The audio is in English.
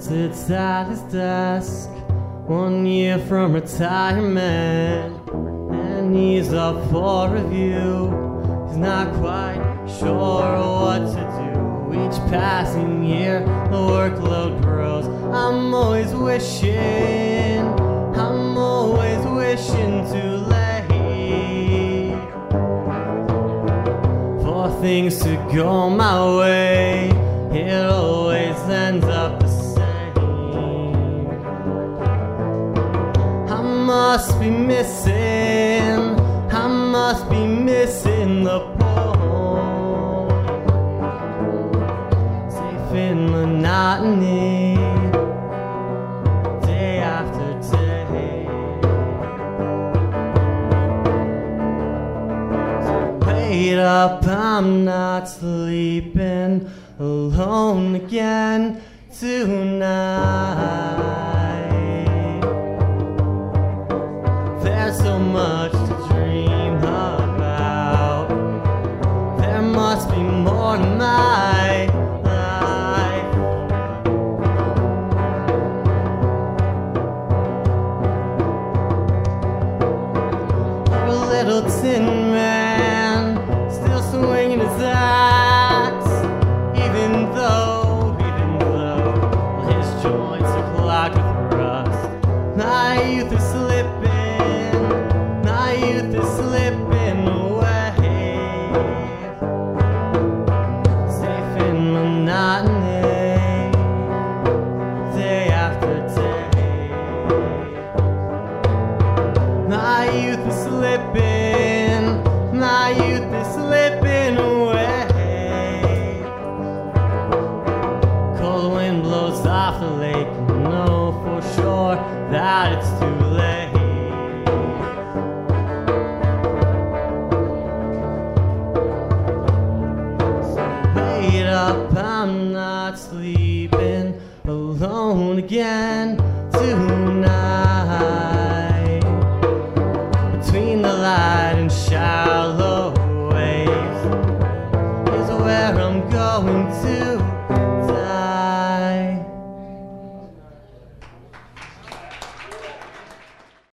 sits at his desk, 1 year from retirement, and he's up for review. He's not quite sure what to do. Each passing year, the workload grows. I'm always wishing too late for things to go my way. It always ends up the same. I must be missing the point. Safe in monotony, day after day. So wait up, I'm not sleeping alone again tonight. There's so much to dream about. There must be more to my life. A little tin man, still swinging his axe, even though his joints are clogged with rust. My youth is slipping away. Safe in monotony, day after day. My youth is slipping away. Cold wind blows off the lake, you know for sure that it's too late. So wait up, I'm not sleeping alone again tonight. Between the light and shallow waves is where I'm going to.